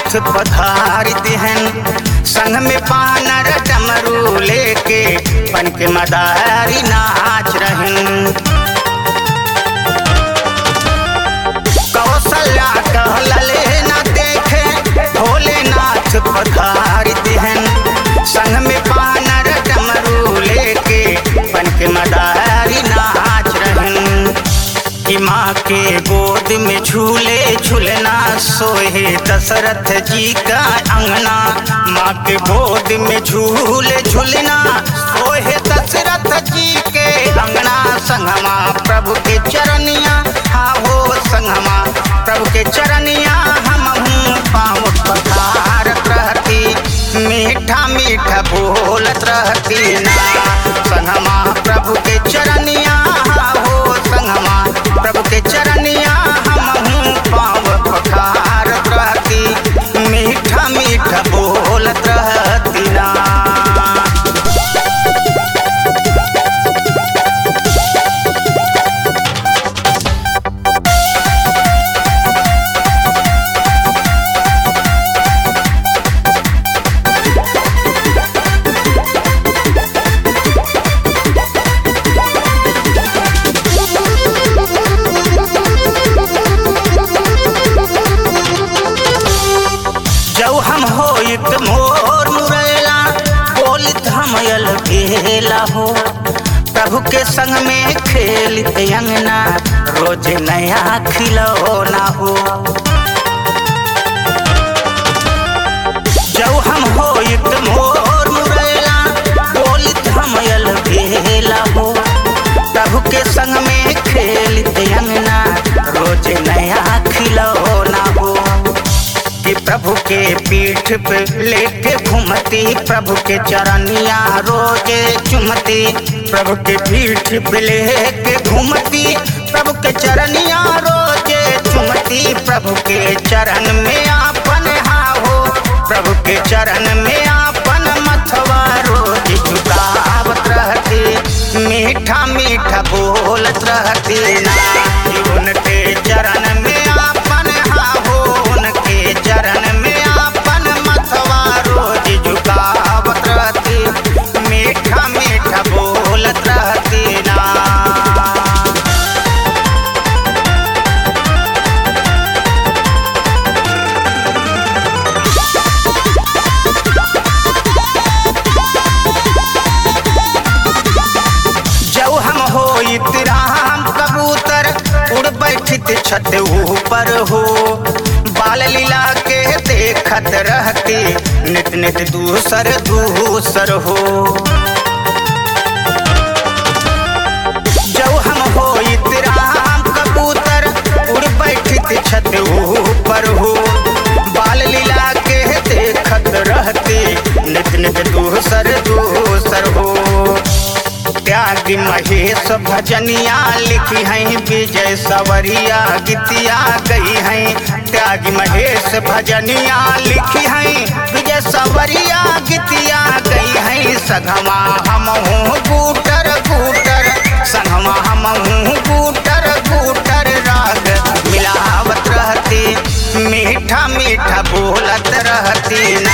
नाथ पधार दिहन, संग में पानर डमरू लेके बन के मदारी नाच रहन। कौशल्या कहलले न देखे भोलेनाथ पधार दिहन, संग में पानर डमरू लेके बन के मदारी नाच रहन। कि माँ के गोद में झूले झूलना सोहे दशरथ जी का अंगना, माँ के गोद में झूले झूलना सोहे दशरथ जी के अंगना। संगमा प्रभु के चरनिया हाँ हो संगमा प्रभु के चरनिया हम पाँव पखारत रहती, मीठा मीठा बोलत रहती ना। संगमा प्रभु के चरनिया हाँ हो संगमा प्रभु के चरनिया हम पाँव पखारत रहती, मीठा मीठा बोलत रहती ना। जब हम होइत मोर मुरैला बोलित हमयल भेला हो, प्रभु के संग में खेलित अंगना रोज नया खिलौना हो। जब हम होइत मोर मुरैला बोलित हमयल भेला हो, प्रभु के संग में खेलित अंगना रोज नया खिलौना हो। कि प्रभु के पीठ पे लेके घूमती, प्रभु के चरनिया रोजे चुमती, प्रभु के पीठ पे लेके घूमती, प्रभु के चरनिया रोजे चुमती। प्रभु के चरण में आपन हो, प्रभु के चरण में आपन मथवा रोज झुकावत रहती, मीठा मीठा बोलत रहती ना। उनके चरण में आपन हो, उनके चरण में आपन मथवा रोज झुकावत रहती, मीठा मीठा बोलत रहती ना। जब हम होइत राम कबूतर उड़ बैठित छत ऊपर हो, बाल लीला के देखत रहती नित नित दूसर दूसर हो। जब हम होइत राम कबूतर उड़ बैठित छत ऊपर हो, बाल लीला के देखत रहती नित नित दूसर दूसर हो। त्यागी महेश भजनिया लिखी हैं विजय सवरिया गीतिया गई हैं, त्यागी महेश भजनिया लिखी हैं विजय सवरिया गीतिया गई हैं। संगमा हम बूटर बूटर संगमा हम बूटर बूटर राग मिलावत रहती, मीठा मीठा बोलत रहती।